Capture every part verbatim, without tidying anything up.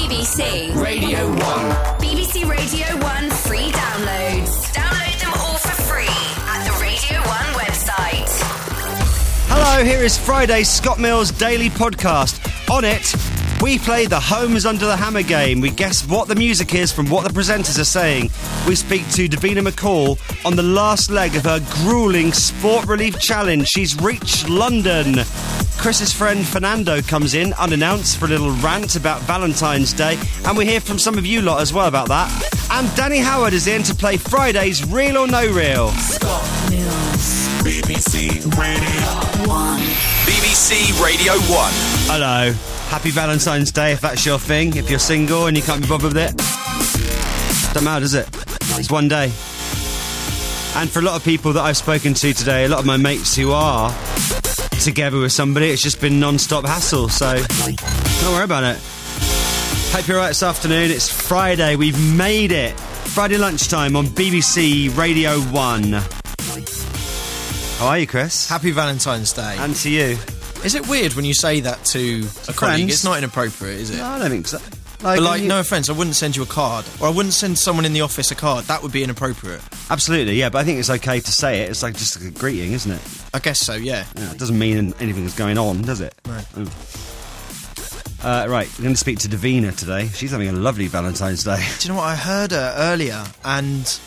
B B C Radio one. B B C Radio one free downloads. Download them all for free at the Radio one website. Hello, here is Friday's Scott Mills Daily Podcast. On it, we play the Homes Under the Hammer game. We guess what the music is from what the presenters are saying. We speak to Davina McCall on the last leg of her gruelling Sport Relief Challenge. She's reached London. Chris's friend Fernando comes in unannounced for a little rant about Valentine's Day, and we hear from some of you lot as well about that. And Danny Howard is in to play Friday's Real or No Real. Scott Mills. B B C Radio one. B B C Radio one. Hello. Happy Valentine's Day if that's your thing. If you're single and you can't be bothered with it, don't matter, does it? It's one day. And for a lot of people that I've spoken to today, a lot of my mates who are together with somebody, it's just been non-stop hassle, so don't worry about it. Hope you're right this afternoon. It's Friday. We've made it. Friday lunchtime on B B C Radio one. How are you, Chris? Happy Valentine's Day. And to you. Is it weird when you say that to a colleague? It's not inappropriate, is it? No, I don't think so. Like, but like, you... no offence, I wouldn't send you a card. Or I wouldn't send someone in the office a card. That would be inappropriate. Absolutely, yeah, but I think it's okay to say it. It's like just like a greeting, isn't it? I guess so, yeah. yeah it doesn't mean anything is going on, does it? No. Uh, right, we're going to speak to Davina today. She's having a lovely Valentine's Day. Do you know what? I heard her earlier, and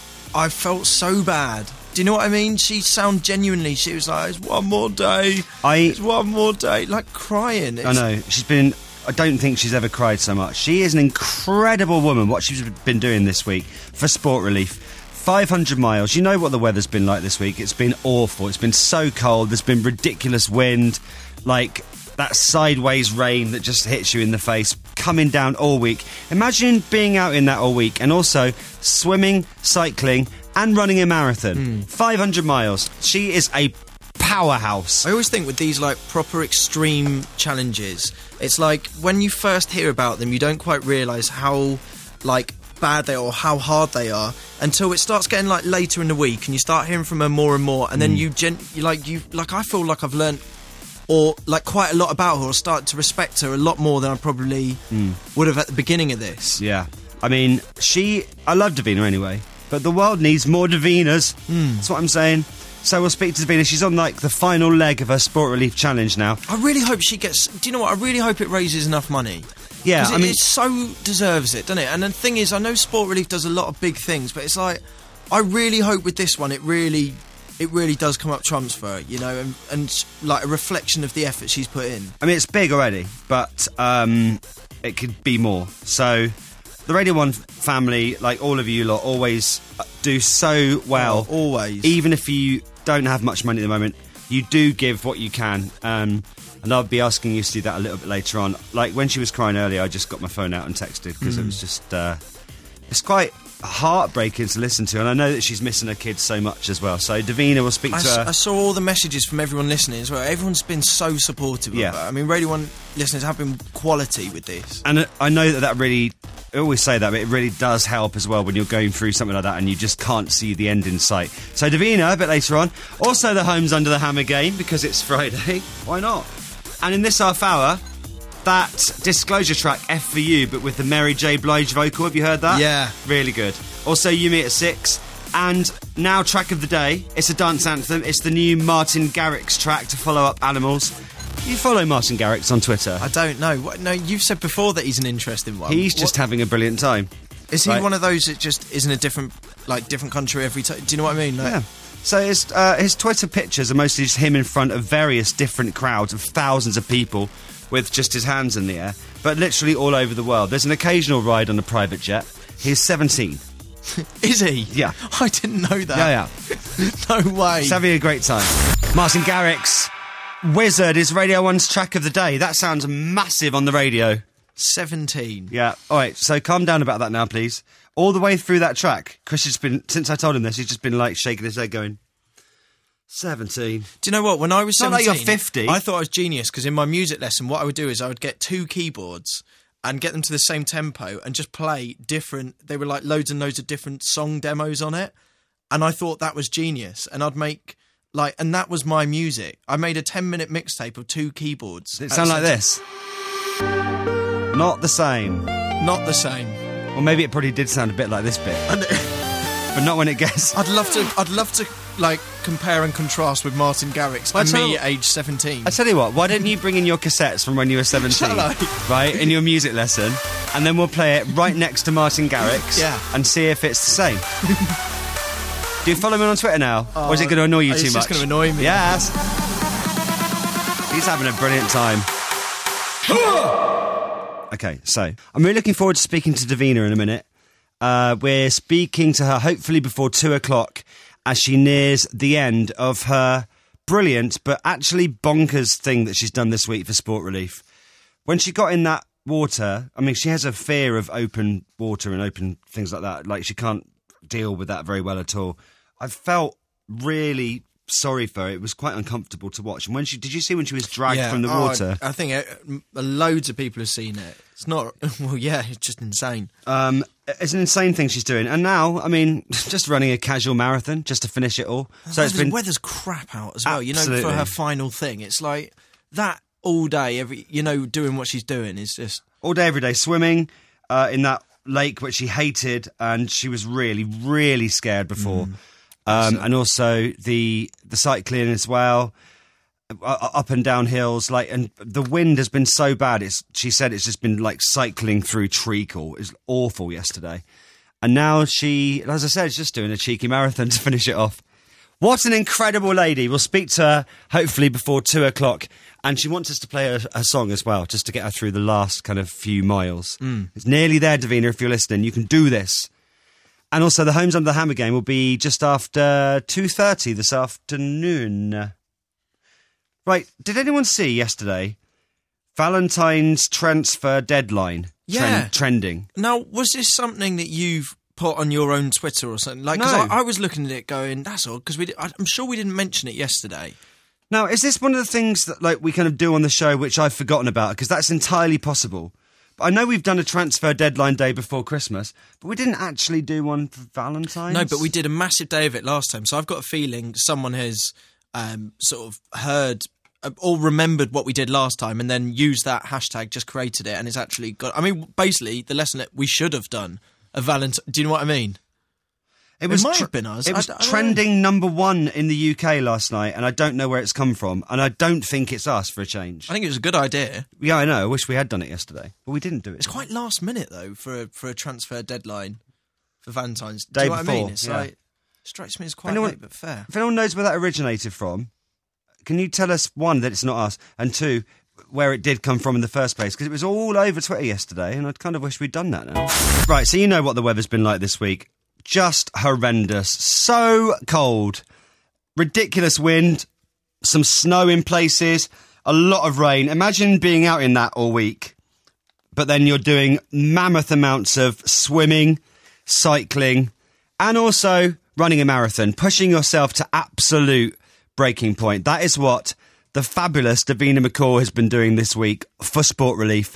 I felt so bad. Do you know what I mean? She sounded genuinely, she was like, it's one more day, I, it's one more day, like crying. It's, I know, she's been, I don't think she's ever cried so much. She is an incredible woman, what she's been doing this week for Sport Relief. five hundred miles, you know what the weather's been like this week. It's been awful, it's been so cold, there's been ridiculous wind, like that sideways rain that just hits you in the face, coming down all week. Imagine being out in that all week, and also swimming, cycling, and running a marathon. Mm. five hundred miles. She is a powerhouse. I always think with these like proper extreme challenges, it's like when you first hear about them, you don't quite realise how like bad they are or how hard they are until it starts getting like later in the week, and you start hearing from her more and more, and mm. then you gen- you like you like I feel like I've learnt or like quite a lot about her, or started to respect her a lot more than I probably mm. would have at the beginning of this. Yeah, I mean, she I love Davina anyway. But the world needs more Davinas. Mm. That's what I'm saying. So we'll speak to Davina. She's on, like, the final leg of her Sport Relief Challenge now. I really hope she gets... Do you know what? I really hope it raises enough money. Yeah, I it, mean... It so deserves it, doesn't it? And the thing is, I know Sport Relief does a lot of big things, but it's like... I really hope with this one, it really... It really does come up trumps for her, you know, and, and, like, a reflection of the effort she's put in. I mean, it's big already, but um, it could be more. So... The Radio one family, like all of you lot, always do so well. Oh, always. Even if you don't have much money at the moment, you do give what you can. Um, and I'll be asking you to do that a little bit later on. Like when she was crying earlier, I just got my phone out and texted because mm. it was just... Uh, it's quite heartbreaking to listen to, and I know that she's missing her kids so much as well. So Davina will speak I to s- her. I saw all the messages from everyone listening as well. Everyone's been so supportive yeah. of her. I mean, Radio one listeners have been quality with this. And I know that that really... I always say that, but it really does help as well when you're going through something like that and you just can't see the end in sight. So Davina, a bit later on. Also the Homes Under the Hammer game, because it's Friday. Why not? And in this half hour, that Disclosure track, F for You, but with the Mary J. Blige vocal. Have you heard that? Yeah. Really good. Also, You Me at Six. And now, track of the day. It's a dance anthem. It's the new Martin Garrix track to follow up Animals. You follow Martin Garrix on Twitter? I don't know. What, no, you've said before that he's an interesting one. He's just what? having a brilliant time. Is he right? one of those that just is in a different, like, different country every time? Do you know what I mean? Like, yeah. So his, uh, his Twitter pictures are mostly just him in front of various different crowds of thousands of people with just his hands in the air, but literally all over the world. There's an occasional ride on a private jet. He's seventeen. Is he? Yeah. I didn't know that. Yeah, yeah. No way. He's having a great time. Martin Garrix, Wizard, is Radio one's track of the day. That sounds massive on the radio. seventeen. Yeah. All right, so calm down about that now, please. All the way through that track, Chris has been, since I told him this, he's just been, like, shaking his head going, seventeen. Do you know what? When I was seventeen... Not like you're fifty. I thought I was genius, because in my music lesson, what I would do is I would get two keyboards and get them to the same tempo and just play different... They were, like, loads and loads of different song demos on it. And I thought that was genius. And I'd make... Like, and that was my music. I made a ten-minute mixtape of two keyboards. Does it sound like this? Not the same. Not the same. Or maybe it probably did sound a bit like this bit. And but not when it gets... I'd love to, I'd love to, like, compare and contrast with Martin Garrix Well, and tell- me at age seventeen. I tell you what, why don't you bring in your cassettes from when you were seventeen, Shall I? right, in your music lesson, and then we'll play it right next to Martin Garrix Yeah. and see if it's the same. Do you follow me on Twitter now? or is it going to annoy you it's too just much? gonna annoy me. Yes. He's having a brilliant time. Okay, so I'm really looking forward to speaking to Davina in a minute. Uh, we're speaking to her hopefully before two o'clock as she nears the end of her brilliant but actually bonkers thing that she's done this week for Sport Relief. When she got in that water, I mean, she has a fear of open water and open things like that. Like, she can't deal with that very well at all. I felt really sorry for her. It was quite uncomfortable to watch. And when she, did you see when she was dragged Yeah. from the Oh, water? I think it, m- loads of people have seen it. It's not, well, yeah, it's just insane. Um, it's an insane thing she's doing. And now, I mean, just running a casual marathon just to finish it all. So it's weather's, been weather's crap out as well. You know, for Absolutely. her final thing, it's like that all day. Every you know, doing what she's doing is just all day, every day, swimming uh, in that lake which she hated, and she was really, really scared before. Um, and also the the cycling as well, uh, up and down hills. Like, and the wind has been so bad. It's she said it's just been like cycling through treacle. It's awful yesterday, and now she, as I said, is just doing a cheeky marathon to finish it off. What an incredible lady! We'll speak to her hopefully before two o'clock, and she wants us to play a, a song as well, just to get her through the last kind of few miles. It's nearly there, Davina. If you're listening, you can do this. And also, the Homes Under the Hammer game will be just after two thirty this afternoon. Right, did anyone see yesterday Valentine's transfer deadline Yeah. trending? now. Was this something that you've put on your own Twitter or something? Like, 'cause No. I, I was looking at it, going, "That's odd," because we. Did, I, I'm sure we didn't mention it yesterday. Now, is this one of the things that like we kind of do on the show which I've forgotten about? Because that's entirely possible. But I know we've done a transfer deadline day before Christmas, but we didn't actually do one for Valentine's. No, but we did a massive day of it last time. So I've got a feeling someone has um, sort of heard uh, or remembered what we did last time, and then used that hashtag, just created it, and it's actually got. I mean, basically, the lesson that we should have done a Valentine. Do you know what I mean? It was might tr- have been us. It I was d- I don't trending number one in the U K last night, and I don't know where it's come from, and I don't think it's us for a change. I think it was a good idea. Yeah, I know. I wish we had done it yesterday, but we didn't do it. It's quite last minute though for a, for a transfer deadline for Valentine's. Day Do you know what I mean? before, It's yeah. like strikes me as quite Anyone- late, but fair. If anyone knows where that originated from, can you tell us, one, that it's not us, and two, where it did come from in the first place? Because it was all over Twitter yesterday, and I kind of wish we'd done that now. Right, so you know what the weather's been like this week. Just horrendous. So cold. Ridiculous wind. Some snow in places. A lot of rain. Imagine being out in that all week. But then you're doing mammoth amounts of swimming, cycling, and also running a marathon. Pushing yourself to absolute breaking point. That is what the fabulous Davina McCall has been doing this week for Sport Relief.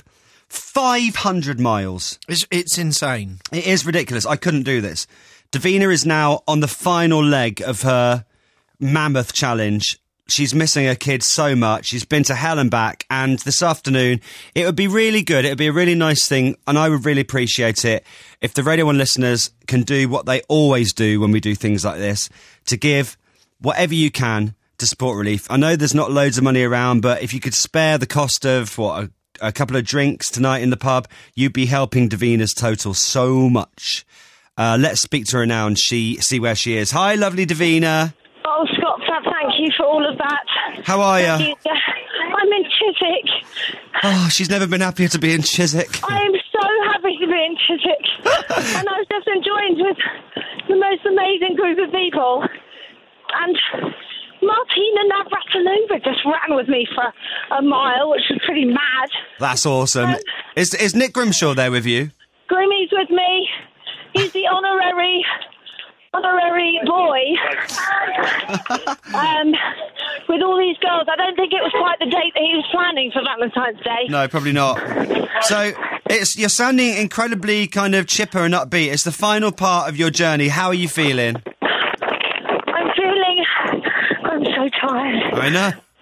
five hundred miles. It's, it's insane. It is ridiculous. I couldn't do this. Davina is now on the final leg of her mammoth challenge. She's missing her kids so much. She's been to hell and back. And this afternoon, it would be really good. It would be a really nice thing. And I would really appreciate it if the Radio one listeners can do what they always do when we do things like this, to give whatever you can to Sport Relief. I know there's not loads of money around, but if you could spare the cost of, what, a a couple of drinks tonight in the pub, you'd be helping Davina's total so much. Uh, let's speak to her now and she see where she is. Hi, lovely Davina. Oh, Scott, th- thank you for all of that. How are you? Thank you. I'm in Chiswick. Oh, she's never been happier to be in Chiswick. I am so happy to be in Chiswick. And I was just enjoying with the most amazing group of people. And Martina Navratilova just ran with me for a mile, which was pretty mad. That's awesome. Is, is Nick Grimshaw there with you? Grimmy's with me. He's the honorary honorary boy. um, with all these girls. I don't think it was quite the date that he was planning for Valentine's Day. No, probably not. So it's you're sounding incredibly kind of chipper and upbeat. It's the final part of your journey. How are you feeling? I'm feeling... I'm so tired. I know.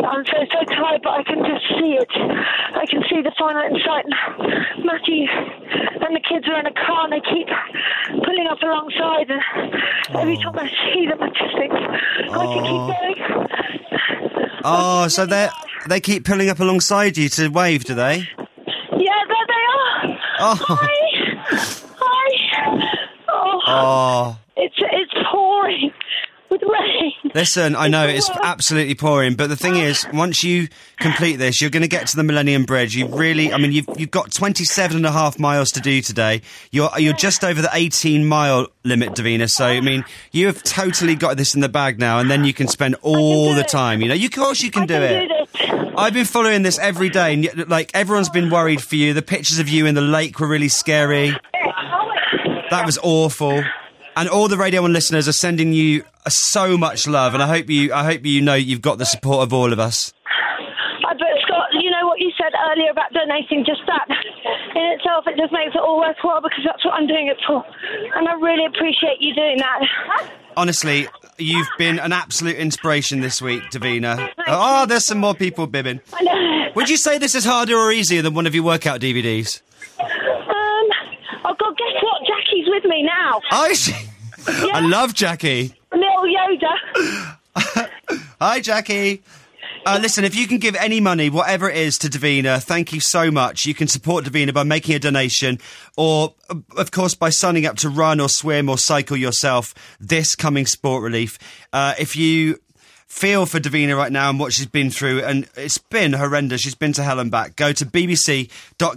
I'm so, so tired, but I can just see it. I can see the final in sight. And Matthew and the kids are in a car and they keep pulling up alongside. And every time I see them, I just think, I can keep going. Oh, so they they keep pulling up alongside you to wave, do they? Yeah, there they are. Oh. Hi. Hi. Oh. Oh. It's, it's pouring with rain. Listen, I know it's absolutely pouring, but the thing is, once you complete this, you're going to get to the Millennium Bridge. You really, I mean, you've you've got twenty-seven and a half miles to do today. You're you're just over the eighteen mile limit, Davina. So I mean, you have totally got this in the bag now, and then you can spend all the time. You know, you of course you can I do can it. do this. I've been following this every day, and yet, like everyone's been worried for you. The pictures of you in the lake were really scary. That was awful. And all the Radio one listeners are sending you so much love, and I hope you, I hope you know you've got the support of all of us. Uh, but Scott, you know what you said earlier about donating, just that in itself, it just makes it all worthwhile because that's what I'm doing it for. And I really appreciate you doing that. Honestly, you've been an absolute inspiration this week, Davina. Oh, there's some more people bibbing. I know. Would you say this is harder or easier than one of your workout D V Ds? Um, oh God, guess what? Jackie's with me now. Oh, is she? I love Jackie. Little Yoda. Hi, Jackie. Uh, listen, if you can give any money, whatever it is, to Davina, thank you so much. You can support Davina by making a donation or, uh, of course, by signing up to run or swim or cycle yourself this coming Sport Relief. Uh, if you feel for Davina right now and what she's been through, and it's been horrendous, she's been to hell and back, go to bbc.co.uk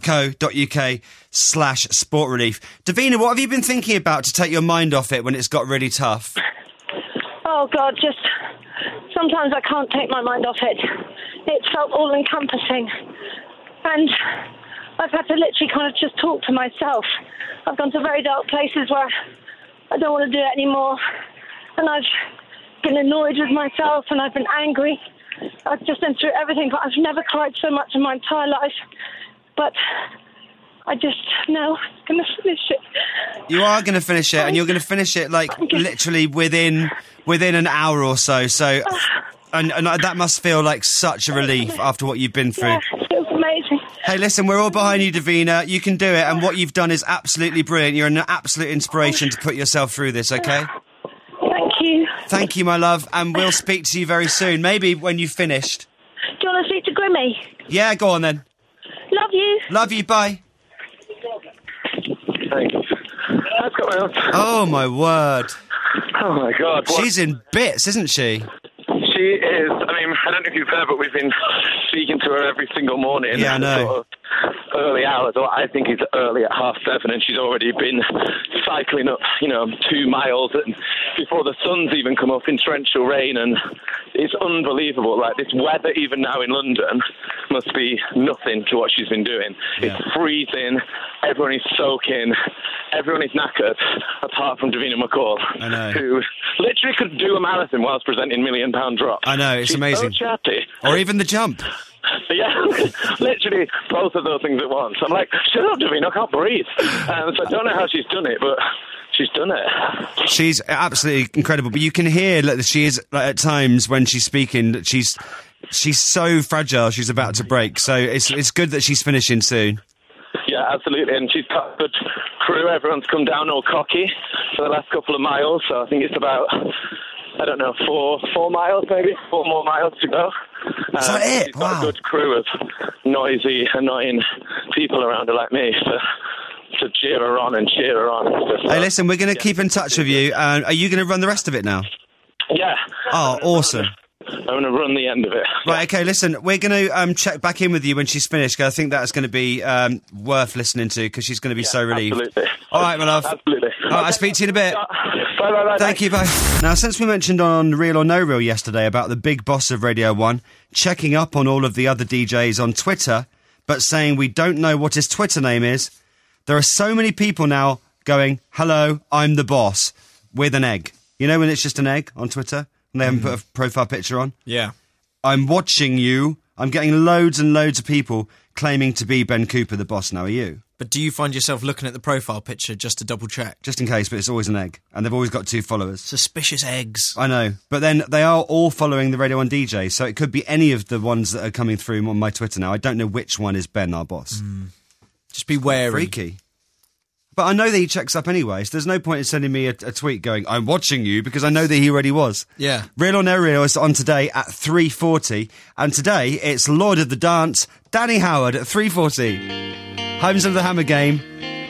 slash sport relief. Davina, what have you been thinking about to take your mind off it when it's got really tough? Oh God, just sometimes I can't take my mind off it. It felt all-encompassing. And I've had to literally kind of just talk to myself. I've gone to very dark places where I don't want to do it anymore. And I've been annoyed with myself and I've been angry. I've just been through everything, but I've never cried so much in my entire life. But I just know I'm going to finish it. You are going to finish it, and you're going to finish it, like, literally within within an hour or so. So, and, and that must feel like such a relief after what you've been through. Yeah, it feels amazing. Hey, listen, we're all behind you, Davina. You can do it, and what you've done is absolutely brilliant. You're an absolute inspiration to put yourself through this, okay? Thank you. Thank you, my love, and we'll speak to you very soon. Maybe when you've finished. Do you want to speak to Grimmy? Yeah, go on then. Love you. Love you, bye. Thanks. That's got my own. Oh, my word. Oh, my God. What? She's in bits, isn't she? She is. I mean, I don't know if you've heard, but we've been speaking to her every single morning. Yeah, I know. Sort of early hours, or I think it's early at half seven, and she's already been cycling up, you know, two miles and before the sun's even come up in torrential rain, and it's unbelievable. Like, this weather, even now in London, must be nothing to what she's been doing. Yeah. It's freezing, everyone is soaking, everyone is knackered, apart from Davina McCall, I know. who literally could do a marathon whilst presenting Million Pound Drop. I know, it's She's amazing. so chatty. Or even the jump. Yeah, literally both of those things at once. I'm like, shut up, Davina, I can't breathe. Um, so I don't know how she's done it, but she's done it. She's absolutely incredible, but you can hear that she is, like, at times when she's speaking, that she's she's so fragile, she's about to break. So it's it's good that she's finishing soon. Yeah, absolutely, and she's got a good crew. Everyone's come down all cocky for the last couple of miles, so I think it's about, I don't know, four four miles maybe, four more miles to go. Is that it? She's got Wow. a good crew of noisy, annoying people around her like me to, to cheer her on and cheer her on. So, Hey, listen, we're going to yeah. keep in touch with you. Uh, are you going to run the rest of it now? Yeah. Oh, awesome. I'm going to run the end of it. Right, okay, listen, we're going to um, check back in with you when she's finished, 'cause I think that's going to be um, worth listening to, because she's going to be so relieved. Absolutely. All right, my love. Absolutely. All right, I'll speak to you in a bit. Bye, bye, bye. Thank you, bye. Now, since we mentioned on Real or No Real yesterday about the big boss of Radio one checking up on all of the other D Js on Twitter, but saying we don't know what his Twitter name is, there are so many people now going, hello, I'm the boss, with an egg. You know when it's just an egg on Twitter and they haven't put a profile picture on? Yeah. I'm watching you. I'm getting loads and loads of people claiming to be Ben Cooper, the boss now. Are you? But do you find yourself looking at the profile picture just to double check? Just in case, but it's always an egg. And they've always got two followers. Suspicious eggs. I know. But then they are all following the Radio one D J, so it could be any of the ones that are coming through on my Twitter now. I don't know which one is Ben, our boss. Mm. Just be wary. Freaky. But I know that he checks up anyway, so there's no point in sending me a, a tweet going, I'm watching you, because I know that he already was. Yeah. Real or No Real is on today at three forty, and today it's Lord of the Dance, Danny Howard at three forty. Homes of the Hammer game.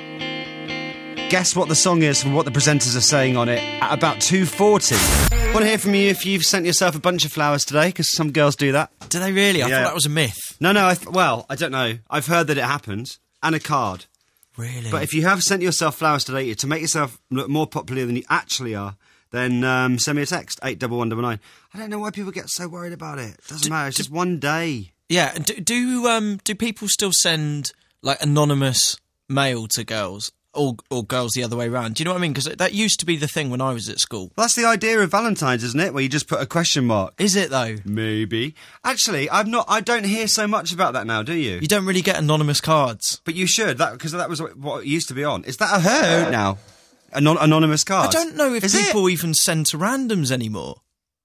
Guess what the song is and what the presenters are saying on it at about two forty. Want to hear from you if you've sent yourself a bunch of flowers today, because some girls do that. Do they really? I Yeah. thought that was a myth. No, no, I th- well, I don't know. I've heard that it happened. And a card. Really? But if you have sent yourself flowers today to make yourself look more popular than you actually are, then um, send me a text, eight one one nine nine. I don't know why people get so worried about it. Doesn't Do- matter, it's do- just one day. Yeah. Do do, um, do people still send like anonymous mail to girls, or or girls the other way around? Do you know what I mean? Because that used to be the thing when I was at school. Well, that's the idea of Valentine's, isn't it? Where you just put a question mark. Is it though? Maybe. Actually, I'm not. I don't hear so much about that now, do you? You don't really get anonymous cards. But you should, that because that was what what it used to be on. Is that a her now? Anon- anonymous card. I don't know if Is people it? even send to randoms anymore.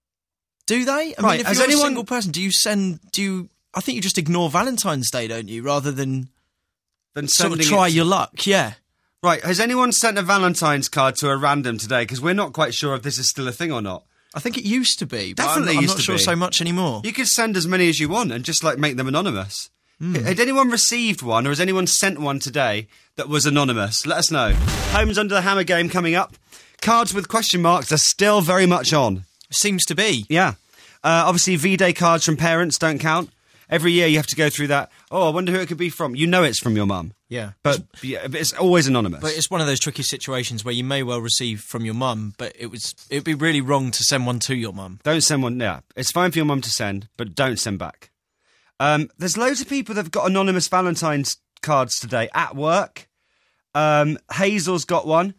Do they? I Right, mean, if has you're anyone- a single person, do you send? Do you? I think you just ignore Valentine's Day, don't you? Rather than Then sort of sending try it- your luck. Yeah. Right, has anyone sent a Valentine's card to a random today? Because we're not quite sure if this is still a thing or not. I think it used to be. But Definitely I'm, I'm used not to sure be. so much anymore. You could send as many as you want and just, like, make them anonymous. Mm. Had anyone received one, or has anyone sent one today that was anonymous? Let us know. Homes Under the Hammer game coming up. Cards with question marks are still very much on. Seems to be. Yeah. Uh, obviously, V-Day cards from parents don't count. Every year you have to go through that. Oh, I wonder who it could be from. You know it's from your mum. Yeah. But yeah, it's always anonymous. But it's one of those tricky situations where you may well receive from your mum, but it was it'd be really wrong to send one to your mum. Don't send one. Yeah, it's fine for your mum to send, but don't send back. Um, there's loads of people that've got anonymous Valentine's cards today at work. Um, Hazel's got one.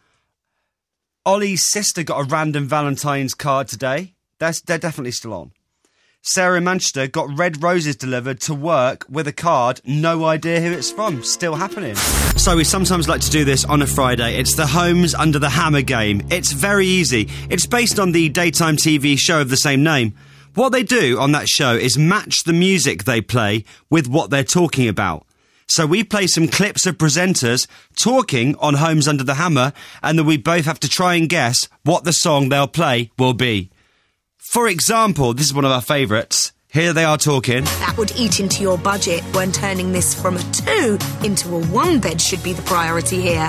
Ollie's sister got a random Valentine's card today. That's, they're definitely still on. Sarah in Manchester got red roses delivered to work with a card. No idea who it's from. Still happening. So we sometimes like to do this on a Friday. It's the Homes Under the Hammer game. It's very easy. It's based on the daytime T V show of the same name. What they do on that show is match the music they play with what they're talking about. So we play some clips of presenters talking on Homes Under the Hammer, and then we both have to try and guess what the song they'll play will be. For example, this is one of our favourites. Here they are talking. That would eat into your budget when turning this from a two into a one bed should be the priority here.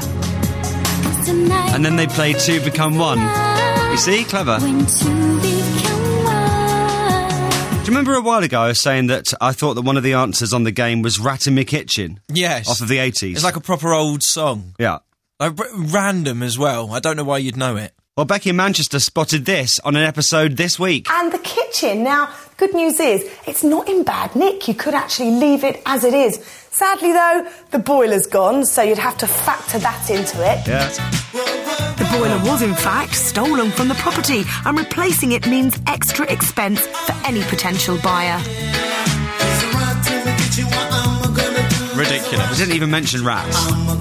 And then they play Two Become One. You see? Clever. Do you remember a while ago I was saying that I thought that one of the answers on the game was Rat in My Kitchen? Yes. Off of the eighties. It's like a proper old song. Yeah. Like, r- random as well. I don't know why you'd know it. Well, Becky in Manchester spotted this on an episode this week. And the kitchen. Now, good news is, it's not in bad nick. You could actually leave it as it is. Sadly, though, the boiler's gone, so you'd have to factor that into it. Yeah. The boiler was, in fact, stolen from the property, and replacing it means extra expense for any potential buyer. Ridiculous. I didn't even mention rats.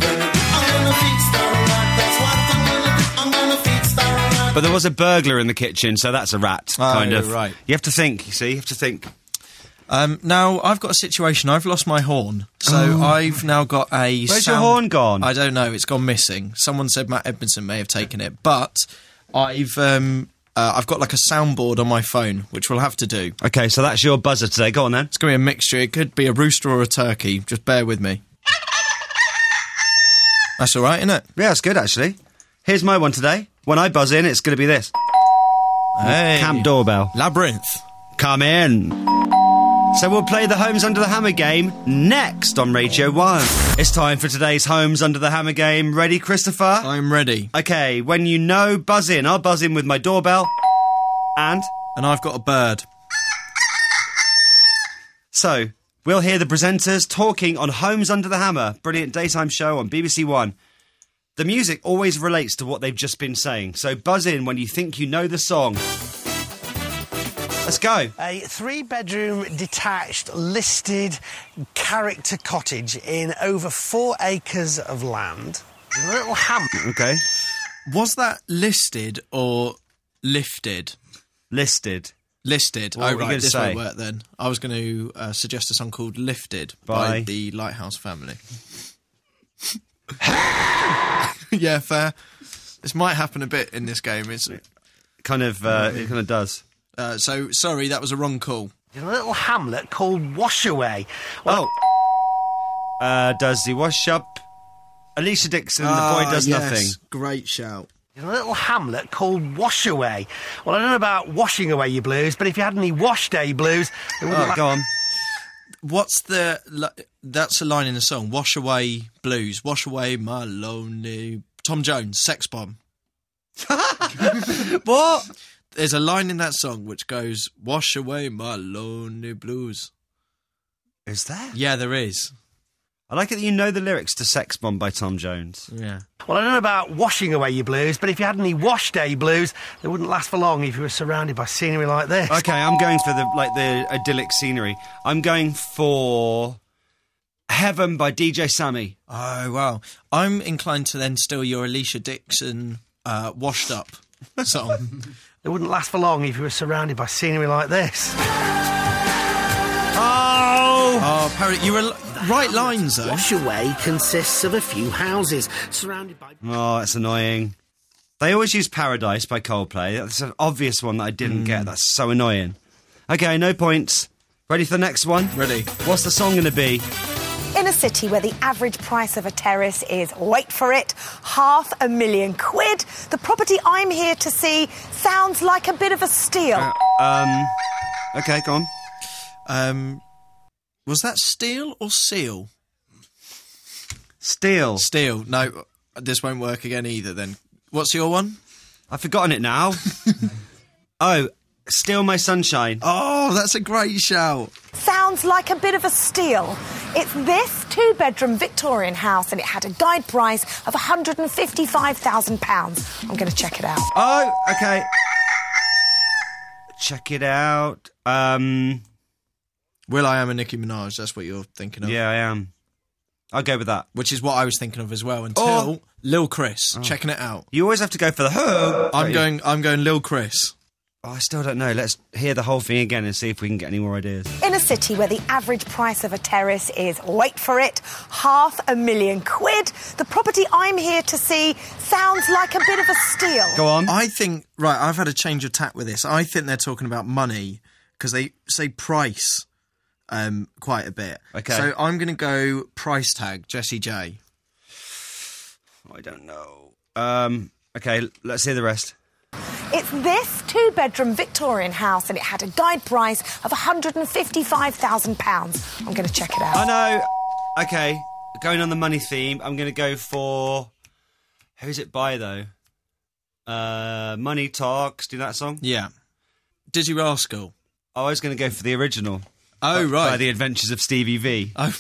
But there was a burglar in the kitchen, so that's a rat, Oh, kind of. right. You have to think, you see, you have to think. Um, now, I've got a situation. I've lost my horn. So I've now got a Where's sound- your horn gone? I don't know. It's gone missing. Someone said Matt Edmondson may have taken it. But I've um, uh, I've got like a soundboard on my phone, which we'll have to do. Okay, so that's your buzzer today. Go on then. It's going to be a mixture. It could be a rooster or a turkey. Just bear with me. That's all right, isn't it? Yeah, it's good, actually. Here's my one today. When I buzz in, it's going to be this. Hey. Camp doorbell. Labyrinth. Come in. So we'll play the Homes Under the Hammer game next on Radio one. It's time for today's Homes Under the Hammer game. Ready, Christopher? I'm ready. Okay, when you know, buzz in. I'll buzz in with my doorbell. And? And I've got a bird. So, we'll hear the presenters talking on Homes Under the Hammer. Brilliant daytime show on B B C One. The music always relates to what they've just been saying. So buzz in when you think you know the song. A Let's go. A three-bedroom detached listed character cottage in over four acres of land. A little hamlet. Okay. Was that listed or lifted? Listed. Listed. What oh, were you right, gonna this say? won't work then. I was going to uh, suggest a song called Lifted By- by the Lighthouse Family. Yeah, fair. This might happen a bit in this game. It's Kind of, uh, it kind of does. uh, So, sorry, that was a wrong call. In a little hamlet called Washaway. Oh. Uh, does he wash up? Alicia Dixon, the boy Ah, does yes. nothing. Great shout. In a little hamlet called Washaway. Well, I don't know about washing away your blues, but if you had any wash day blues... it wouldn't Oh, la- go on. What's the... li- That's a line in the song. Wash away blues. Wash away my lonely... Tom Jones, Sex Bomb. What? There's a line in that song which goes, wash away my lonely blues. Is there? Yeah, there is. I like it that you know the lyrics to Sex Bomb by Tom Jones. Yeah. Well, I don't know about washing away your blues, but if you had any wash day blues, they wouldn't last for long if you were surrounded by scenery like this. Okay, I'm going for the like the idyllic scenery. I'm going for Heaven by D J Sammy. Oh, wow. I'm inclined to then steal your Alicia Dixon uh, Washed Up song. They wouldn't last for long if you were surrounded by scenery like this. Oh! Oh, Parody, you were l- right lines, though. Washaway consists of a few houses surrounded by... Oh, that's annoying. They always use Paradise by Coldplay. That's an obvious one that I didn't get. That's so annoying. Okay, no points. Ready for the next one? Ready. What's the song going to be? In a city where the average price of a terrace is, wait for it, half a million quid, the property I'm here to see sounds like a bit of a steal. Uh, um, okay, go on. Um, was that Steel or Seal? Steel. Steel. No, this won't work again either then. What's your one? I've forgotten it now. Oh, Steal My Sunshine. Oh, that's a great shout. Sounds like a bit of a steal. It's this two-bedroom Victorian house and it had a guide price of one hundred fifty-five thousand pounds. I'm going to check it out. Oh, okay. Check it out. Um, Will I Am a Nicki Minaj, that's what you're thinking of. yeah, I am. I'll go with that. Which is what I was thinking of as well until Oh. Lil Chris, checking it out. You always have to go for the ho. I'm don't you? going I'm going Lil Chris. Oh, I still don't know. Let's hear the whole thing again and see if we can get any more ideas. In a city where the average price of a terrace is, wait for it, half a million quid, the property I'm here to see sounds like a bit of a steal. Go on. I think, right, I've had a change of tack with this. I think they're talking about money because they say price um, quite a bit. Okay. So I'm going to go price tag, Jessie J. I don't know. Um, okay, let's hear the rest. It's this two-bedroom Victorian house and it had a guide price of one hundred fifty-five thousand pounds. I'm going to check it out. I know. Okay, going on the money theme, I'm going to go for... Who's it by, though? Uh, Money Talks. Do you know that song? Yeah. Dizzy Rascal. I was going to go for the original. Oh, by, right. By The Adventures of Stevie V. Oh.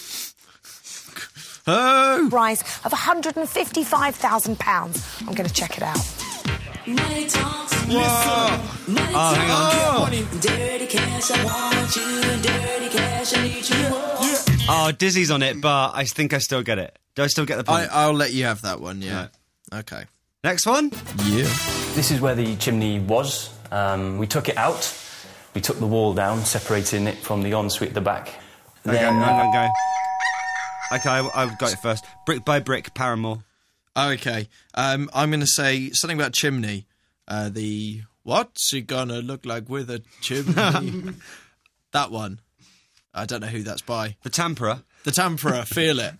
Oh. Price of one hundred fifty-five thousand pounds. I'm going to check it out. Money talks, Whoa. listen. Money Oh, hang on. talks. Dirty cash, I want you. Dirty cash, I need you. Whoa. Oh, Dizzy's on it, but I think I still get it. Do I still get the I, point? I'll let you have that one, yeah. Okay. Next one? Yeah. This is where the chimney was. Um, we took it out. We took the wall down, separating it from the ensuite at the back. Okay, Then, I'm going to go. Okay, I, I've got it first. Brick by Brick, Paramore. Okay. Um, I'm going to say something about chimney. Uh, the what's he gonna look like with a chimney? That one. I don't know who that's by. The Tamperer. The Tamperer. Feel it.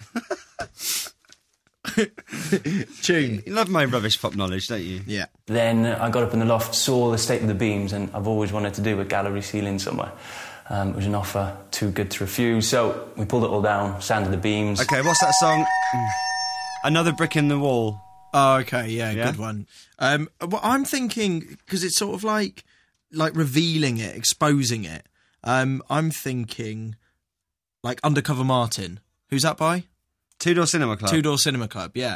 Tune. You love my rubbish pop knowledge, don't you? Yeah. then I got up in the loft, saw the state of the beams, and I've always wanted to do a gallery ceiling somewhere. Um, it was an offer too good to refuse, so we pulled it all down, sanded the beams. Okay, what's that song? Another Brick in the Wall. Oh, okay. Yeah, Yeah? good one. Um, well, I'm thinking because it's sort of like like revealing it, exposing it. Um, I'm thinking like Undercover Martin. Who's that by? Two Door Cinema Club. Two Door Cinema Club. Yeah.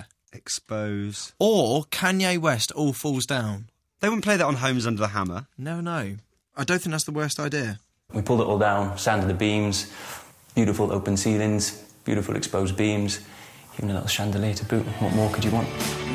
Expose. Or Kanye West. All Falls Down. They wouldn't play that on Homes Under the Hammer. No, no. I don't think that's the worst idea. We pulled it all down, sanded the beams, beautiful open ceilings, beautiful exposed beams, even a little chandelier to boot. What more could you want?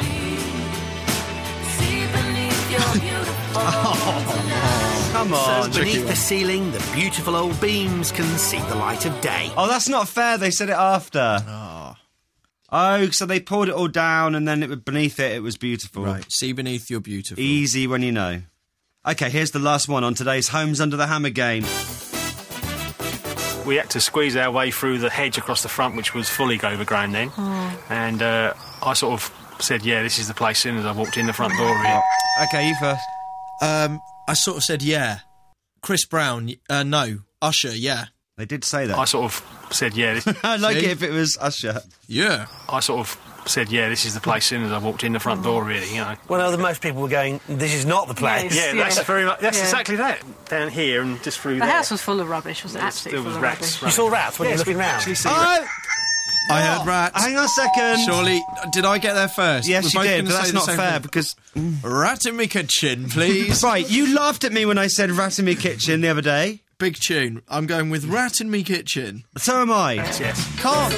Come on. So beneath the ceiling, the beautiful old beams can see the light of day. Oh, that's not fair. They said it after. Oh. Oh, so they pulled it all down and then it, beneath it, it was beautiful. Right, see beneath your beautiful. Easy when you know. OK, here's the last one on today's Homes Under the Hammer game. We had to squeeze our way through the hedge across the front, which was fully overgrown then. Oh. And uh, I sort of said, yeah, this is the place as soon as I walked in the front door here. OK, you first. Um, I sort of said, yeah. Chris Brown, uh, no. Usher, yeah. They did say that. I sort of said, yeah. This... I'd like See? it if it was Usher. Yeah. I sort of said, yeah, this is the place as soon as I walked in the front door, really, you know. Well, no, most people were going, this is not the place. Yeah, Yeah. that's very much, that's Yeah. exactly that. Down here and just through The there. house was full of rubbish, wasn't it? Absolutely There was full of rats. rubbish. You saw rats when Yes, you were looking we round? actually see Oh! rats. I heard rats. Hang on a second. Surely, did I get there first? Yes, We're you both did, gonna but say that's the not same fair thing. because... Rat in me kitchen, please. Right, you laughed at me when I said rat in me kitchen the other day. Big tune. I'm going with rat in me kitchen. So am I. Yes. Can't.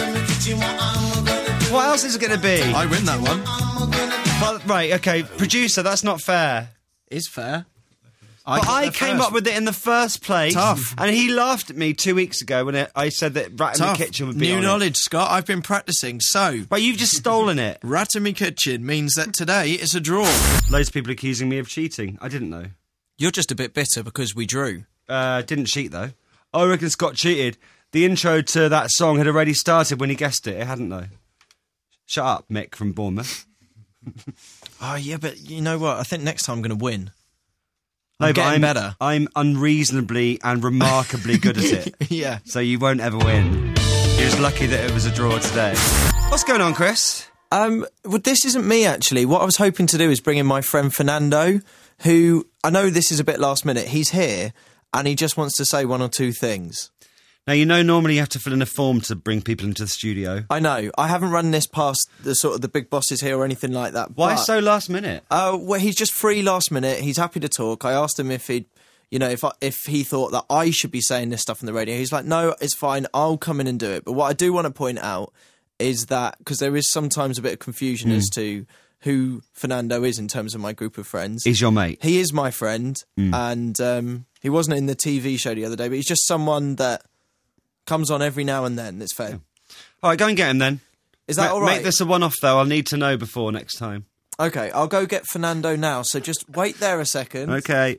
What else is it going to be? I win that one. Well, right, OK. Producer, that's not fair. Is fair. But got I there came first. up with it in the first place. Tough. And he laughed at me two weeks ago when it, I said that rat in Tough. the kitchen would be New on knowledge, Scott. I've been practicing. So, But you've just stolen it. rat in me kitchen means that today it's a draw. Loads of people accusing me of cheating. I didn't know. You're just a bit bitter because we drew. Uh, didn't cheat, though. I reckon Scott cheated. The intro to that song had already started when he guessed it. It hadn't, though. Shut up, Mick from Bournemouth. Oh, yeah, but you know what? I think next time I'm going to win. No, I'm but getting I'm, better. I'm unreasonably and remarkably good at it. Yeah. So you won't ever win. You're just lucky that it was a draw today. What's going on, Chris? Um, well, this isn't me, actually. What I was hoping to do is bring in my friend Fernando, who, I know this is a bit last minute. He's here, and he just wants to say one or two things. Now, you know normally you have to fill in a form to bring people into the studio. I know. I haven't run this past the sort of the big bosses here or anything like that. Why but, so last minute? Uh, well, he's just free last minute. He's happy to talk. I asked him if he'd, you know, if I, if he thought that I should be saying this stuff on the radio. He's like, no, it's fine. I'll come in and do it. But what I do want to point out is that, because there is sometimes a bit of confusion Mm. as to who Fernando is in terms of my group of friends. He's your mate. He is my friend, Mm. and um, he wasn't in the T V show the other day, but he's just someone that comes on every now and then. It's fair. All right, go and get him then. Is that Ma- all right? Make this a one-off, though. I'll need to know before next time. Okay, I'll go get Fernando now, so just wait there a second. Okay.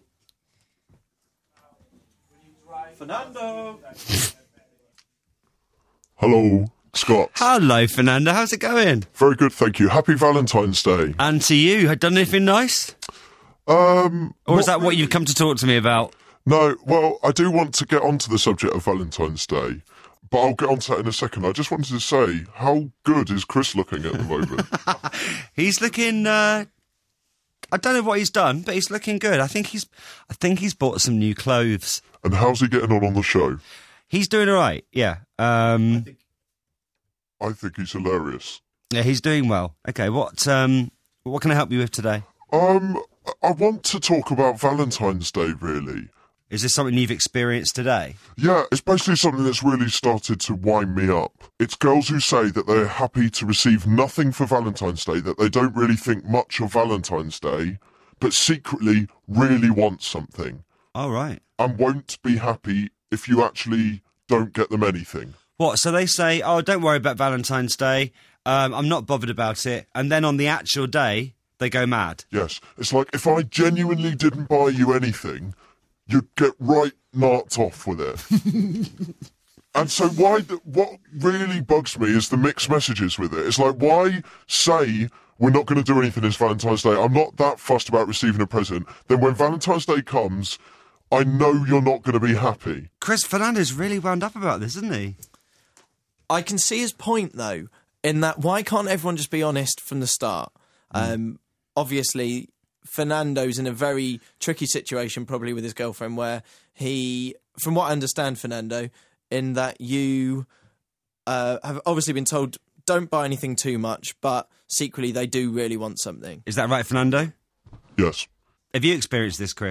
Fernando! Hello, Scott. Hello, Fernando. How's it going? Very good, thank you. Happy Valentine's Day. And to you. Had done anything nice? Um, Or is not that what you've come to talk to me about? No, well, I do want to get onto the subject of Valentine's Day, but I'll get onto that in a second. I just wanted to say, how good is Chris looking at the moment? He's looking... Uh, I don't know what he's done, but he's looking good. I think he's I think he's bought some new clothes. And how's he getting on on the show? He's doing all right, yeah. Um, I think he's hilarious. yeah, he's doing well. Okay, what um, what can I help you with today? Um, I want to talk about Valentine's Day, really. Is this something you've experienced today? Yeah, it's basically something that's really started to wind me up. It's girls who say that they're happy to receive nothing for Valentine's Day, that they don't really think much of Valentine's Day, but secretly really want something. All right. And won't be happy if you actually don't get them anything. What, so they say, oh, don't worry about Valentine's Day, um, I'm not bothered about it, and then on the actual day, they go mad. Yes, it's like, if I genuinely didn't buy you anything, you'd get right narked off with it. And so why, th- what really bugs me is the mixed messages with it. It's like, why say we're not going to do anything this Valentine's Day? I'm not that fussed about receiving a present. Then when Valentine's Day comes, I know you're not going to be happy. Chris Fernandez really wound up about this, isn't he? I can see his point, though, in that why can't everyone just be honest from the start? Mm. Um, obviously, Fernando's in a very tricky situation, probably with his girlfriend, where he, from what I understand, Fernando, in that you uh, have obviously been told don't buy anything too much, but secretly they do really want something. Is that right, Fernando? Yes. Have you experienced this, Chris?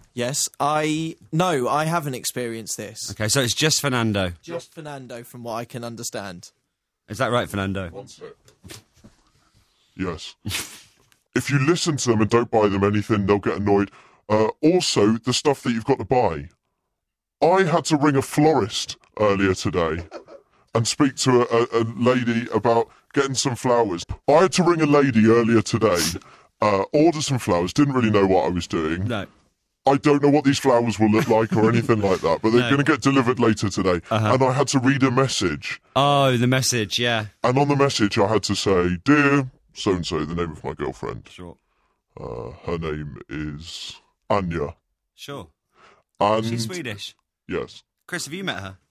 Yes, I... No, I haven't experienced this. Okay, so it's just Fernando. Just Fernando, from what I can understand. Is that right, Fernando? One sec. Yes. If you listen to them and don't buy them anything, they'll get annoyed. Uh, also, the stuff that you've got to buy. I had to ring a florist earlier today and speak to a, a, a lady about getting some flowers. I had to ring a lady earlier today, uh, order some flowers, didn't really know what I was doing. No. I don't know what these flowers will look like or anything like that, but they're No. going to get delivered later today. Uh-huh. And I had to read a message. Oh, the message, yeah. And on the message, I had to say, "Dear so-and-so," the name of my girlfriend. Sure. Uh, her name is Anya. Sure. And She's Swedish. Yes. Chris, have you met her?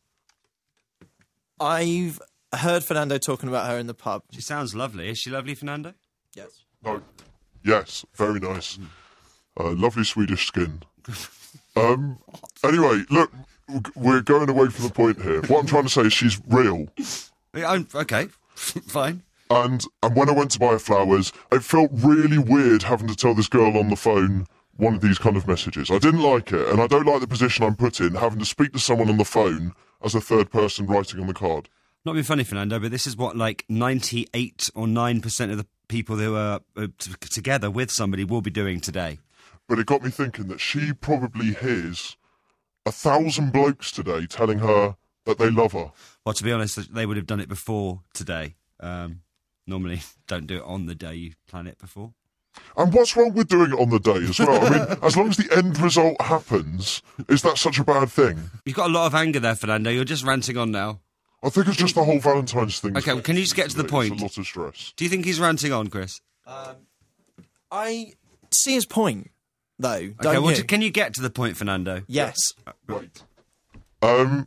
I've heard Fernando talking about her in the pub. She sounds lovely. Is she lovely, Fernando? Yes. No. Yes, very nice. Uh, lovely Swedish skin. Um. Anyway, look, we're going away from the point here. What I'm trying to say is she's real. Yeah, I'm, okay, fine. And and when I went to buy her flowers, it felt really weird having to tell this girl on the phone one of these kind of messages. I didn't like it, and I don't like the position I'm put in, having to speak to someone on the phone as a third person writing on the card. Not being funny, Fernando, but this is what, like, ninety-eight or nine percent of the people who are uh, t- together with somebody will be doing today. But it got me thinking that she probably hears a thousand blokes today telling her that they love her. Well, to be honest, they would have done it before today. Um, normally, don't do it on the day you plan it before. And what's wrong with doing it on the day as well? I mean, as long as the end result happens, is that such a bad thing? You've got a lot of anger there, Fernando. You're just ranting on now. I think it's just the whole Valentine's thing. Okay, well, can you just get to the point? It's a lot of stress. Do you think he's ranting on, Chris? Um, I see his point, though. Okay, Don't well, you? can you get to the point, Fernando? Yes. Right. Um,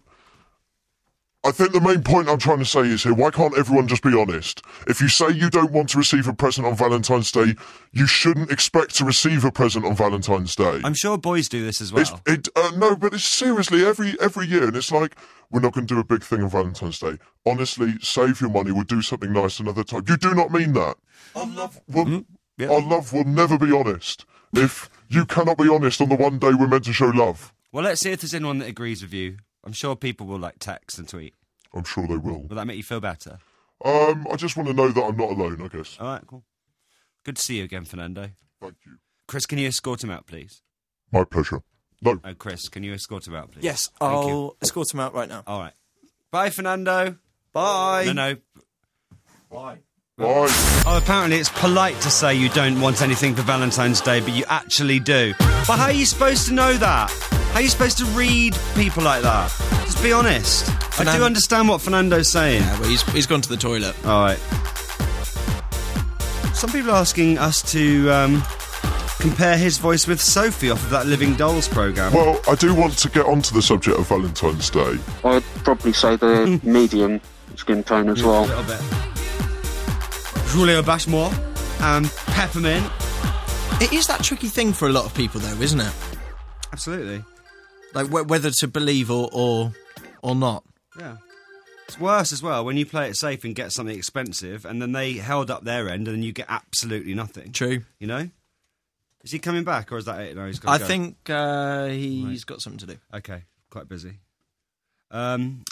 I think the main point I'm trying to say is here, why can't everyone just be honest? If you say you don't want to receive a present on Valentine's Day, you shouldn't expect to receive a present on Valentine's Day. I'm sure boys do this as well. It's, it, uh, no, but it's seriously every every year, and it's like, we're not going to do a big thing on Valentine's Day. Honestly, save your money, we'll do something nice another time. You do not mean that. Our love will, Mm-hmm. Yeah. our love will never be honest. If you cannot be honest on the one day we're meant to show love. Well, let's see if there's anyone that agrees with you. I'm sure people will, like, text and tweet. I'm sure they will. Will that make you feel better? Um, I just want to know that I'm not alone, I guess. All right, cool. Good to see you again, Fernando. Thank you. Chris, can you escort him out, please? My pleasure. No. Oh, Chris, can you escort him out, please? Yes, Thank I'll you. escort him out right now. All right. Bye, Fernando. Bye. No, no. Bye. Bye. Oh, apparently it's polite to say you don't want anything for Valentine's Day, but you actually do. But how are you supposed to know that? How are you supposed to read people like that? Just be honest. I Fernan- do understand what Fernando's saying. Yeah, well, he's, he's gone to the toilet. All right. Some people are asking us to um, compare his voice with Sophie off of that Living Dolls programme. Well, I do want to get onto the subject of Valentine's Day. I'd probably say the medium skin tone as well. A little bit. Julio Bashmore and Peppermint. It is that tricky thing for a lot of people, though, isn't it? Absolutely. Like wh- whether to believe or, or or not. Yeah. It's worse as well when you play it safe and get something expensive and then they held up their end and then you get absolutely nothing. True. You know? Is he coming back or is that it? No, he's got I to go. think uh, he's Right. got something to do. Okay, quite busy. Um,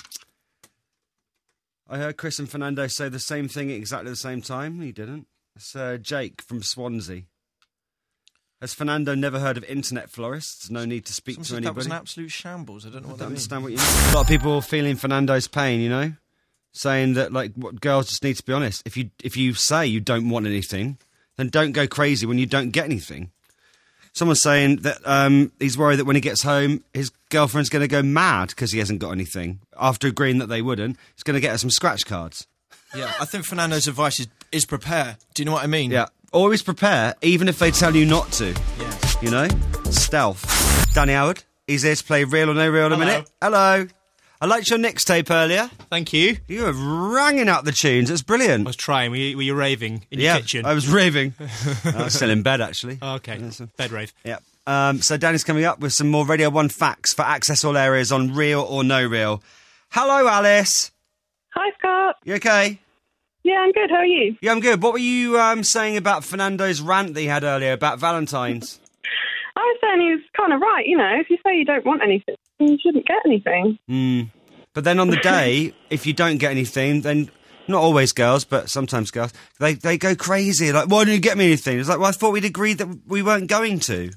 I heard Chris and Fernando say the same thing at exactly the same time. He didn't. It's uh, Jake from Swansea. Has Fernando never heard of internet florists? No need to speak Someone to said anybody. that was an absolute shambles. I don't know I what don't that means. understand what you mean. A lot of people feeling Fernando's pain, you know? Saying that, like, what, girls just need to be honest. If you if you say you don't want anything, then don't go crazy when you don't get anything. Someone's saying that um, he's worried that when he gets home, his girlfriend's going to go mad because he hasn't got anything. After agreeing that they wouldn't, he's going to get her some scratch cards. Yeah, I think Fernando's advice is, is prepare. Do you know what I mean? Yeah. Always prepare, even if they tell you not to. Yes. You know? Stealth. Danny Howard, he's here to play Real or No Real in a Hello. minute. Hello. I liked your Knicks tape earlier. Thank you. You were ranging out the tunes. It's brilliant. I was trying. Were you, were you raving in yeah, your kitchen? I was raving. I was still in bed, actually. Oh, okay. Yeah, so- Bed rave. Yeah. Um, so Danny's coming up with some more Radio one facts for access all areas on Real or No Real. Hello, Alice. Hi, Scott. You okay? Yeah, I'm good. How are you? Yeah, I'm good. What were you um, saying about Fernando's rant that he had earlier about Valentine's? I was saying he was kind of right, you know, if you say you don't want anything, you shouldn't get anything. Mm. But then on the day, if you don't get anything, then not always girls, but sometimes girls, they, they go crazy. Like, why didn't you get me anything? It's like, well, I thought we'd agreed that we weren't going to.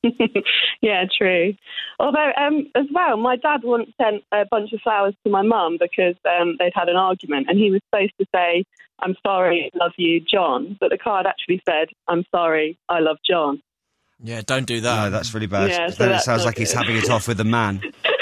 Yeah, true. Although, um, as well, my dad once sent a bunch of flowers to my mum because um, they'd had an argument, and he was supposed to say, I'm sorry, love you, John. But the card actually said, I'm sorry, I love John. Yeah, don't do that. No, that's really bad. Yeah, so then it that's sounds not like he's good. having it off with a man.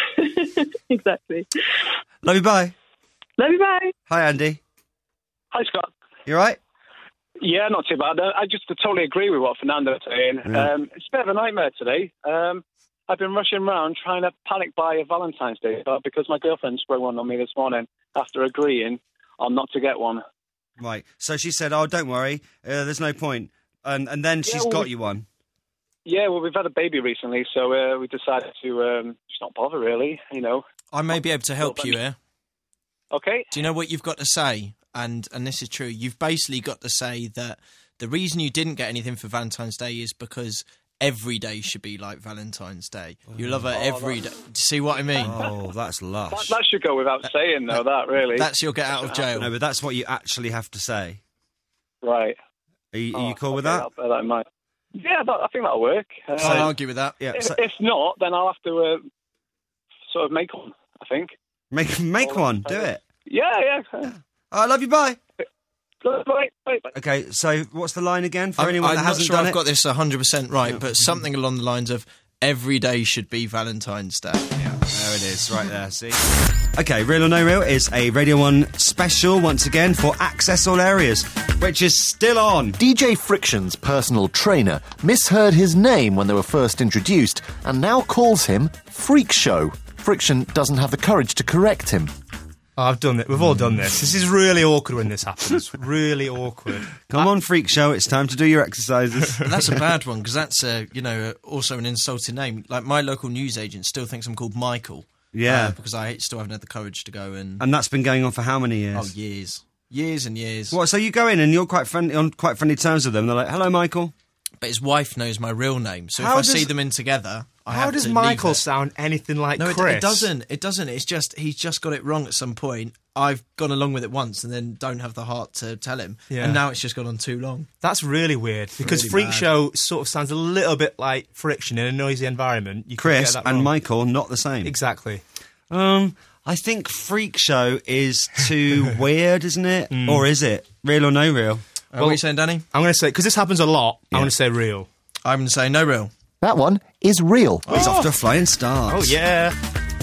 Exactly. Love you, bye. Love you, bye. Hi, Andy. Hi, Scott. You all right? Yeah, not too bad. I just totally agree with what Fernando's saying. Yeah. Um, it's a bit of a nightmare today. Um, I've been rushing around trying to panic buy a Valentine's Day card because my girlfriend sprung one on me this morning after agreeing on not to get one. Right. So she said, oh, don't worry, uh, there's no point. And, and then she's Yeah, well, got we- you one. Yeah, well, we've had a baby recently, so uh, we decided to um, just not bother, really, you know. I may be able to help you here. Okay. Do you know what you've got to say? And and this is true. You've basically got to say that the reason you didn't get anything for Valentine's Day is because every day should be like Valentine's Day. You love her Oh, every day. that's- Do you see what I mean? Oh, that's lush. That, that should go without saying, though, that, really. That's your get out of jail. No, but that's what you actually have to say. Right. Are you, are Oh, you cool with okay, that? I'll bear that in mind. Yeah, that, I think that'll work. Uh, I'll argue with that. Yeah. if, So if not, then I'll have to uh, sort of make one, I think. make make one. Do it. Yeah, yeah. I love you. Bye. Bye, bye, bye. Okay. So what's the line again for I'm, anyone I'm that not hasn't sure done I've it? got this one hundred percent right, but something along the lines of every day should be Valentine's Day. Yeah, there it is, right there, see? Okay, Real or No Real is a Radio one special, once again, for Access All Areas, which is still on. D J Friction's personal trainer misheard his name when they were first introduced and now calls him Freak Show. Friction doesn't have the courage to correct him. Oh, I've done it. We've all done this. This is really awkward when this happens. Really awkward. Come on, Freak Show, it's time to do your exercises. But that's a bad one, because that's, uh, you know, also an insulting name. Like, my local newsagent still thinks I'm called Michael. Yeah. Uh, because I still haven't had the courage to go and... And that's been going on for how many years? Oh, years. Years and years. What, so you go in and you're quite friendly, on quite friendly terms with them. They're like, hello, Michael. But his wife knows my real name, so How if I does- see them in together, I How have does to Michael leave it. sound anything like No, it, Chris? it doesn't. It doesn't. It's just, he's just got it wrong at some point. I've gone along with it once and then don't have the heart to tell him. Yeah. And now it's just gone on too long. That's really weird, because Really Freak bad. Show sort of sounds a little bit like Friction in a noisy environment. You could Chris get that and wrong. Michael, not the same. Exactly. Um, I think Freak Show is too weird, isn't it? Mm. Or is it? Real or No Real? Uh, what are you saying, Danny? I'm going to say, because this happens a lot, Yeah. I'm going to say real. I'm going to say no real. That one is real. He's off to a flying start. Oh, yeah.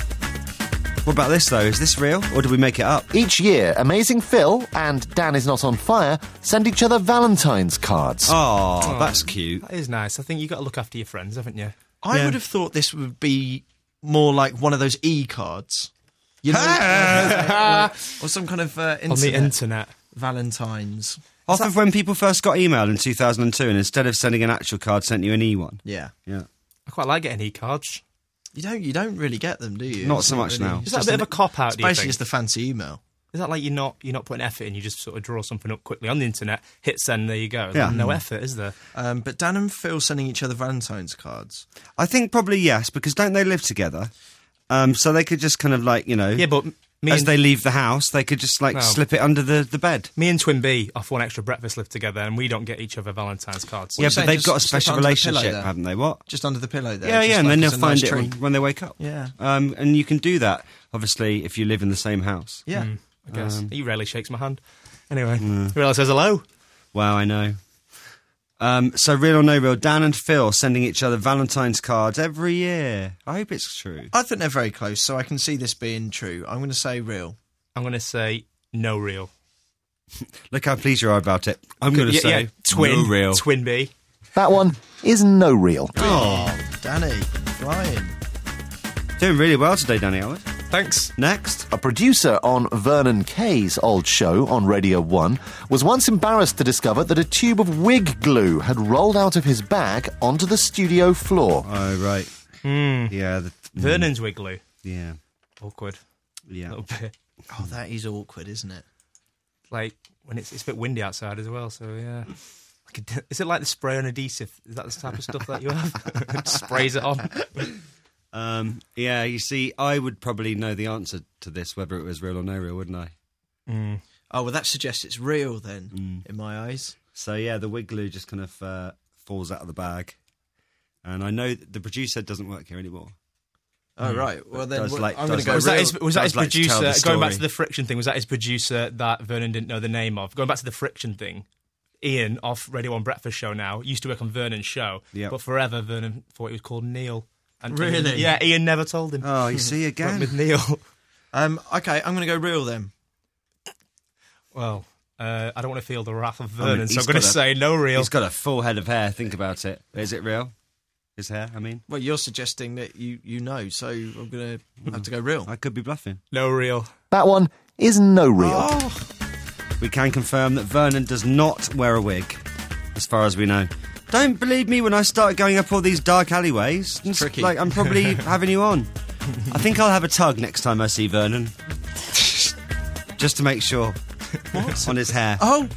What about this, though? Is this real, or do we make it up? Each year, Amazing Phil and Dan Is Not On Fire send each other Valentine's cards. Oh, that's cute. That is nice. I think you've got to look after your friends, haven't you? I Yeah. would have thought this would be more like one of those e-cards. You know? Ah! Or some kind of uh, internet. On the internet. Valentine's. Off of when people first got email in two thousand two, and instead of sending an actual card, sent you an e one. Yeah. Yeah. I quite like getting e-cards. You don't you don't really get them, do you? Not It's so much now. it's Is that a just bit an- of a cop-out, It's do you basically think? just the fancy email. Is that like you're not you're not putting effort in, you just sort of draw something up quickly on the internet, hit send, there you go. Yeah. No effort, is there? Um, but Dan and Phil sending each other Valentine's cards. I think probably yes, because don't they live together? Um, so they could just kind of like, you know, Yeah, but me as and, they leave the house, they could just like No. slip it under the, the bed. me and Twin B off One Extra Breakfast live together, and we don't get each other Valentine's cards. yeah, you but saying? they've Just got a slip special under the pillow relationship, there? haven't they? What? Just under the pillow there. Yeah, just yeah, like and then it's they'll a find nice it treat. when, when they wake up. Yeah. Um, and you can do that, obviously, if you live in the same house. Yeah. Mm, I guess. Um, he rarely shakes my hand. Anyway, he rarely says hello. Wow, I know. Um, so, Real or No Real, Dan and Phil sending each other Valentine's cards every year. I hope it's true. I think they're very close, so I can see this being true. I'm going to say real. I'm going to say no real. Look how pleased you are about it. I'm going to Yeah, say yeah, twin, no real. Twin B. That one is no real. Oh, Danny, flying. Doing really well today, Danny Howard. Thanks. Next. A producer on Vernon Kay's old show on Radio one was once embarrassed to discover that a tube of wig glue had rolled out of his bag onto the studio floor. Oh, right. Mm. Yeah. The, Vernon's wiggly. Yeah. Awkward. Yeah. A little bit. Oh, that is awkward, isn't it? Like, when it's, it's a bit windy outside as well, so yeah. Like a, is it like the spray on adhesive? Is that the type of stuff that you have? Sprays it on. Um, yeah, you see, I would probably know the answer to this, whether it was real or no real, wouldn't I? Mm. Oh, well, that suggests it's real then, Mm. in my eyes. So, yeah, the wig glue just kind of uh, falls out of the bag. And I know that the producer doesn't work here anymore. Oh, right. Well, then Does what- like- I'm going does to go like- Was that real. his, was that his does like to tell producer, the going back story. to the friction thing, was that his producer that Vernon didn't know the name of? Going back to the friction thing, Ian, off Radio one Breakfast Show now, used to work on Vernon's show, Yep. but forever Vernon thought he was called Neil. And Really? Ian, yeah, Ian never told him. Oh, you see again? Went with Neil. Um, okay, I'm going to go real then. Well, uh, I don't want to feel the wrath of I Vernon, mean, so he's I'm going to got a- say no real. He's got a full head of hair, think about it. Is it real? His hair, I mean? Well, you're suggesting that you, you know, so I'm going to have to go real. I could be bluffing. No real. That one is no real. Oh. We can confirm that Vernon does not wear a wig, as far as we know. Don't believe me when I start going up all these dark alleyways. It's tricky. Like, I'm probably having you on. I think I'll have a tug next time I see Vernon. Just to make sure. What? On his hair. Oh!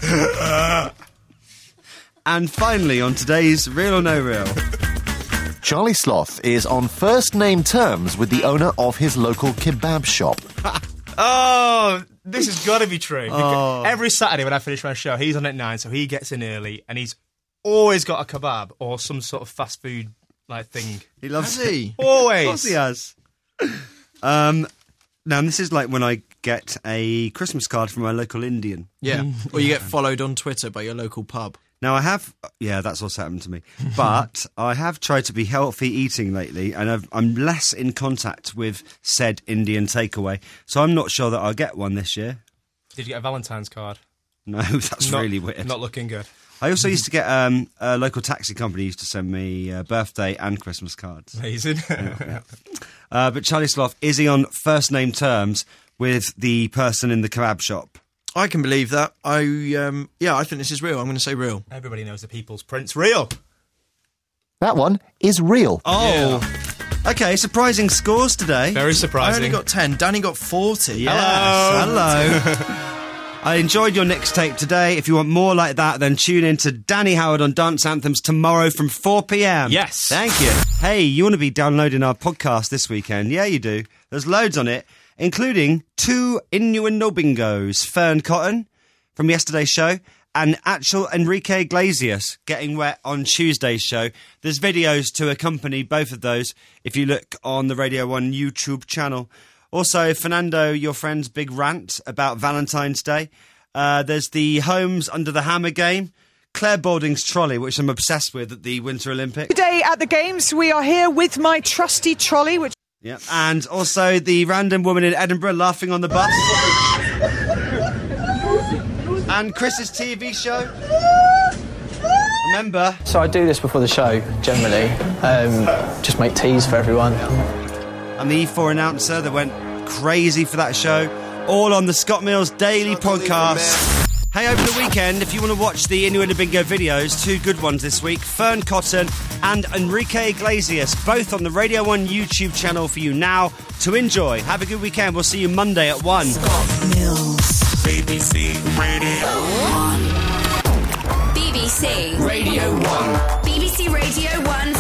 And finally, on today's Real or No Real. Charlie Sloth is on first name terms with the owner of his local kebab shop. Oh, this has got to be true. Oh. Every Saturday when I finish my show, he's on at nine, so he gets in early, and he's always got a kebab or some sort of fast food like thing. He loves Has he? Always. Of course he has. Um, now, this is like when I get a Christmas card from my local Indian. Yeah. Or you get followed on Twitter by your local pub. Now, I have... Yeah, that's what's happened to me. But I have tried to be healthy eating lately, and I've, I'm less in contact with said Indian takeaway, so I'm not sure that I'll get one this year. Did you get a Valentine's card? No, that's Not- really weird. Not looking good. I also used to get... Um, a local taxi company used to send me uh, birthday and Christmas cards. Amazing. Yeah, yeah. Uh, but Charlie Sloth, is he on first-name terms with the person in the kebab shop? I can believe that. I um, yeah, I think this is real. I'm going to say real. Everybody knows the People's Prince. Real. That one is real. Oh. Okay, surprising scores today. Very I surprising. only got ten. Danny got forty. Yes, hello. I enjoyed your next tape today. If you want more like that, then tune in to Danny Howard on Dance Anthems tomorrow from four p.m. Yes. Thank you. Hey, you want to be downloading our podcast this weekend? Yeah, you do. There's loads on it, including two innuendo bingos. Fern Cotton from yesterday's show and actual Enrique Iglesias getting wet on Tuesday's show. There's videos to accompany both of those if you look on the Radio one YouTube channel. Also, Fernando, your friend's big rant about Valentine's Day. Uh, there's the Holmes Under the Hammer game. Claire Balding's trolley, which I'm obsessed with at the Winter Olympics. Today at the Games, we are here with my trusty trolley, which... Yeah, and also the random woman in Edinburgh laughing on the bus. And Chris's T V show. Remember? So I do this before the show, generally. Um, just make teas for everyone. I'm the E four announcer that went crazy for that show. All on the Scott Mills Daily Podcast. Hey, over the weekend, if you want to watch the Innuendo Bingo videos, two good ones this week, Fern Cotton and Enrique Iglesias, both on the Radio one YouTube channel for you now to enjoy. Have a good weekend. We'll see you Monday at one. Scott Mills, B B C Radio one. B B C Radio one. B B C Radio one